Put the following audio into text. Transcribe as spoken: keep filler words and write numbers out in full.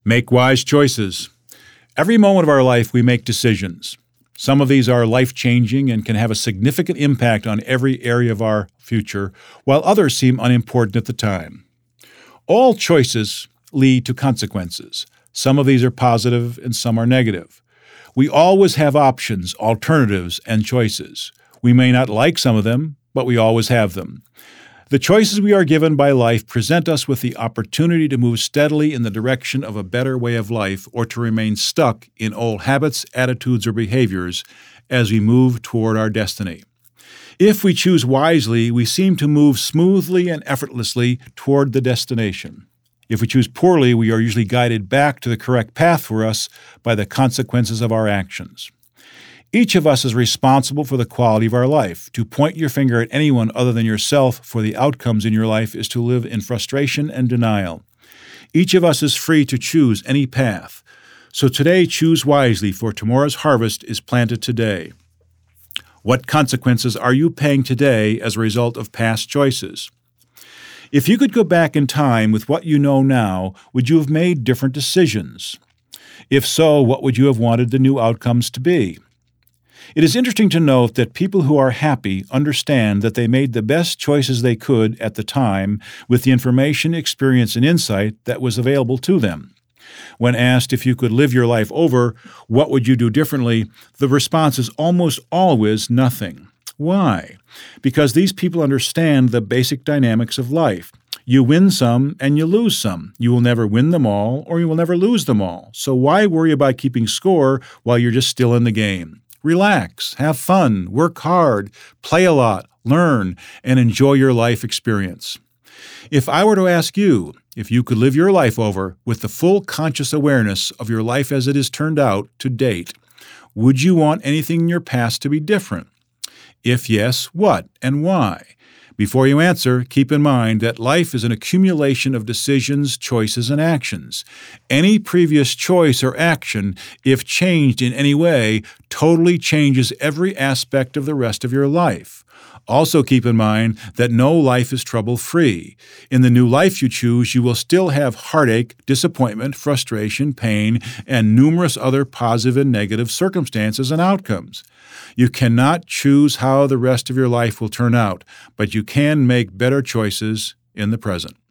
Make wise choices. Every moment of our life we make decisions. Some of these are life-changing and can have a significant impact on every area of our future, while others seem unimportant at the time. All choices lead to consequences. Some of these are positive and some are negative. We always have options, alternatives, and choices. We may not like some of them, but we always have them. The choices we are given by life present us with the opportunity to move steadily in the direction of a better way of life or to remain stuck in old habits, attitudes, or behaviors as we move toward our destiny. If we choose wisely, we seem to move smoothly and effortlessly toward the destination. If we choose poorly, we are usually guided back to the correct path for us by the consequences of our actions. Each of us is responsible for the quality of our life. To point your finger at anyone other than yourself for the outcomes in your life is to live in frustration and denial. Each of us is free to choose any path. So today, choose wisely, for tomorrow's harvest is planted today. What consequences are you paying today as a result of past choices? If you could go back in time with what you know now, would you have made different decisions? If so, what would you have wanted the new outcomes to be? It is interesting to note that people who are happy understand that they made the best choices they could at the time with the information, experience, and insight that was available to them. When asked if you could live your life over, what would you do differently, the response is almost always nothing. Why? Because these people understand the basic dynamics of life. You win some and you lose some. You will never win them all, or you will never lose them all. So why worry about keeping score while you're just still in the game? Relax, have fun, work hard, play a lot, learn, and enjoy your life experience. If I were to ask you if you could live your life over with the full conscious awareness of your life as it has turned out to date, would you want anything in your past to be different? If yes, what and why? Before you answer, keep in mind that life is an accumulation of decisions, choices, and actions. Any previous choice or action, if changed in any way, totally changes every aspect of the rest of your life. Also keep in mind that no life is trouble-free. In the new life you choose, you will still have heartache, disappointment, frustration, pain, and numerous other positive and negative circumstances and outcomes. You cannot choose how the rest of your life will turn out, but you can make better choices in the present.